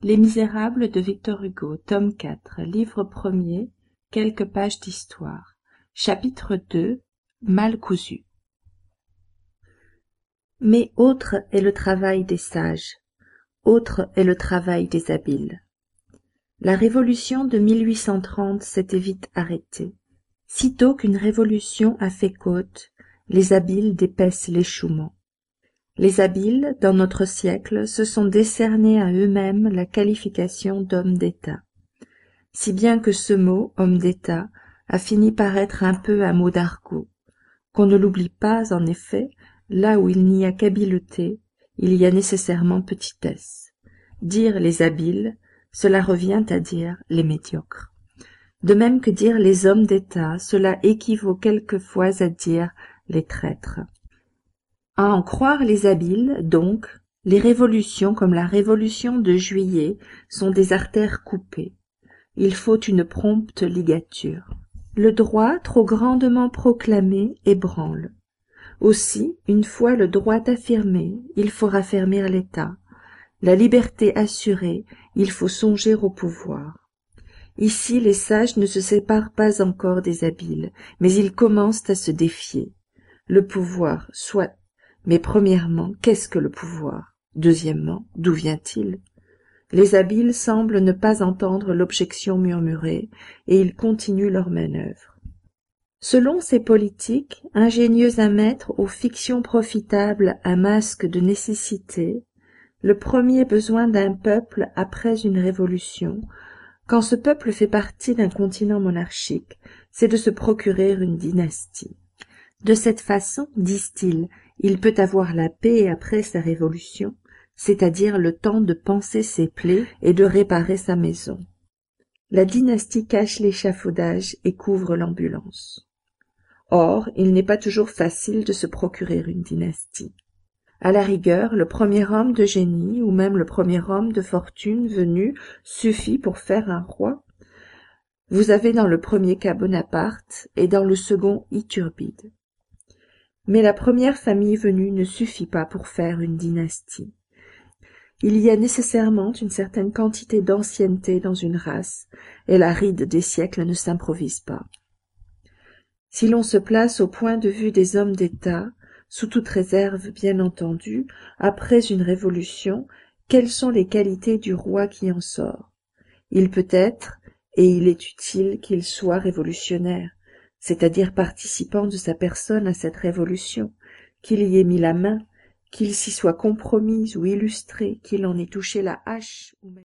Les Misérables de Victor Hugo, tome 4, livre premier, quelques pages d'histoire. Chapitre 2, Mal cousu. Mais autre est le travail des sages, autre est le travail des habiles. La révolution de 1830 s'était vite arrêtée. Sitôt qu'une révolution a fait côte, les habiles dépaissent l'échouement. Les habiles, dans notre siècle, se sont décernés à eux-mêmes la qualification d'hommes d'État. Si bien que ce mot, homme d'État, a fini par être un peu un mot d'argot. Qu'on ne l'oublie pas, en effet, là où il n'y a qu'habileté, il y a nécessairement petitesse. Dire les habiles, cela revient à dire les médiocres. De même que dire les hommes d'État, cela équivaut quelquefois à dire les traîtres. À en croire les habiles, donc, les révolutions comme la révolution de Juillet sont des artères coupées. Il faut une prompte ligature. Le droit, trop grandement proclamé, ébranle. Aussi, une fois le droit affirmé, il faut raffermir l'État. La liberté assurée, il faut songer au pouvoir. Ici, les sages ne se séparent pas encore des habiles, mais ils commencent à se défier. Le pouvoir, soit. Mais premièrement, qu'est-ce que le pouvoir? Deuxièmement, d'où vient-il? Les habiles semblent ne pas entendre l'objection murmurée, et ils continuent leur manœuvre. Selon ces politiques, ingénieux à mettre aux fictions profitables un masque de nécessité, le premier besoin d'un peuple après une révolution, quand ce peuple fait partie d'un continent monarchique, c'est de se procurer une dynastie. De cette façon, disent-ils, il peut avoir la paix après sa révolution, c'est-à-dire le temps de panser ses plaies et de réparer sa maison. La dynastie cache l'échafaudage et couvre l'ambulance. Or, il n'est pas toujours facile de se procurer une dynastie. À la rigueur, le premier homme de génie ou même le premier homme de fortune venu suffit pour faire un roi. Vous avez dans le premier cas Bonaparte et dans le second Iturbide. Mais la première famille venue ne suffit pas pour faire une dynastie. Il y a nécessairement une certaine quantité d'ancienneté dans une race, et la ride des siècles ne s'improvise pas. Si l'on se place au point de vue des hommes d'État, sous toute réserve bien entendu, après une révolution, quelles sont les qualités du roi qui en sort? Il peut être, et il est utile qu'il soit révolutionnaire, c'est-à-dire participant de sa personne à cette révolution, qu'il y ait mis la main, qu'il s'y soit compromis ou illustré, qu'il en ait touché la hache ou